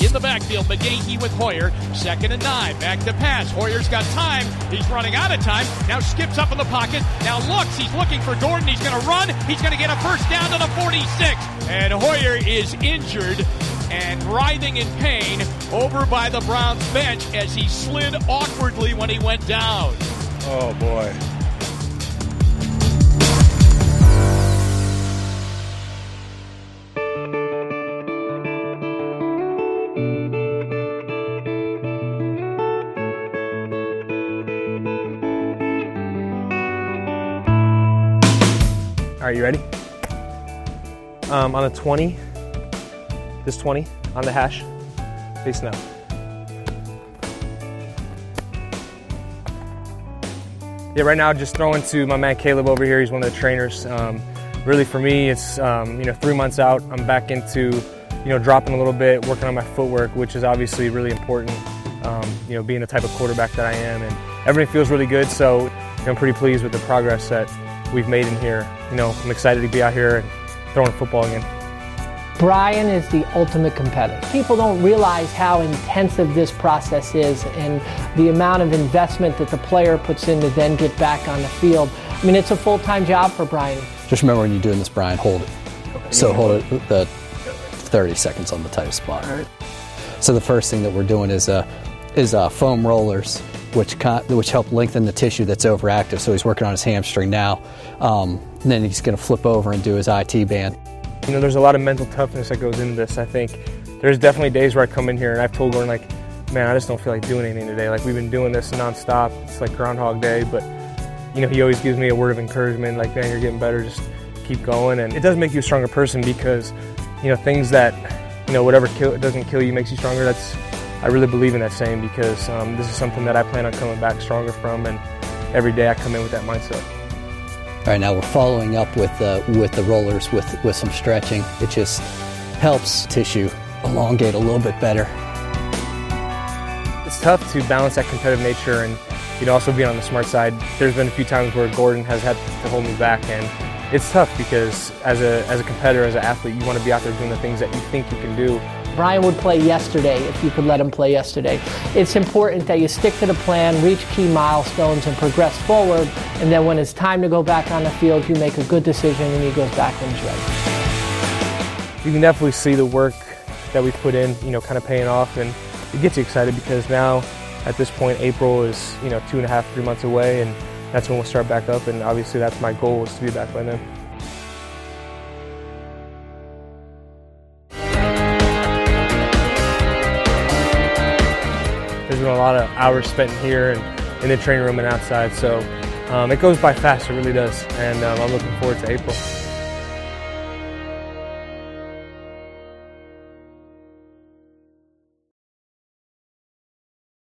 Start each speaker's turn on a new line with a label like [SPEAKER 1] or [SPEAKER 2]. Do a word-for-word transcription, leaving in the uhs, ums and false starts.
[SPEAKER 1] in the backfield. McGahee with Hoyer. Second and nine. Back to pass. Hoyer's got time. He's running out of time. Now skips up in the pocket. Now looks. He's looking for Gordon. He's going to run. He's going to get a first down to the forty-six. And Hoyer is injured and writhing in pain over by the Browns bench as he slid awkwardly when he went down.
[SPEAKER 2] Oh, boy.
[SPEAKER 3] All right, you ready? Um, on a twenty, this twenty on the hash, face now. Yeah, right now just throwing to my man Caleb over here. He's one of the trainers. Um, really for me, it's um, you know three months out. I'm back into you know dropping a little bit, working on my footwork, which is obviously really important. Um, you know, being the type of quarterback that I am, and everything feels really good. So you know, I'm pretty pleased with the progress that we've made in here. You know, I'm excited to be out here and throwing football again.
[SPEAKER 4] Brian is the ultimate competitor. People don't realize how intensive this process is and the amount of investment that the player puts in to then get back on the field. I mean, it's a full-time job for Brian.
[SPEAKER 5] Just remember when you're doing this, Brian, hold it. Okay. So hold it the thirty seconds on the tight spot.
[SPEAKER 3] All right.
[SPEAKER 5] So the first thing that we're doing is uh, is uh, foam rollers, which con- which help lengthen the tissue that's overactive. So he's working on his hamstring now. Um, and then he's going to flip over and do his I T band.
[SPEAKER 3] You know, there's a lot of mental toughness that goes into this. I think there's definitely days where I come in here and I've told Gordon, like, man, I just don't feel like doing anything today. Like, we've been doing this nonstop. It's like Groundhog Day, but, you know, he always gives me a word of encouragement, like, man, you're getting better, just keep going. And it does make you a stronger person because, you know, things that, you know, whatever kill, doesn't kill you makes you stronger. That's, I really believe in that saying because um, this is something that I plan on coming back stronger from, and every day I come in with that mindset.
[SPEAKER 5] All right, now we're following up with uh, with the rollers with, with some stretching. It just helps tissue elongate a little bit better.
[SPEAKER 3] It's tough to balance that competitive nature and, you know, also being on the smart side. There's been a few times where Gordon has had to hold me back, and it's tough because as a as a competitor, as an athlete, you want to be out there doing the things that you think you can do.
[SPEAKER 4] Brian would play yesterday if you could let him play yesterday. It's important that you stick to the plan, reach key milestones, and progress forward, and then when it's time to go back on the field, you make a good decision and he goes back when he's ready.
[SPEAKER 3] You can definitely see the work that we put in, you know, kind of paying off, and it gets you excited because now, at this point, April is, you know, two and a half, three months away, and that's when we'll start back up, and obviously that's my goal, is to be back by then. There's been a lot of hours spent here and in the training room and outside, so um, it goes by fast, it really does, and um, I'm looking forward to April.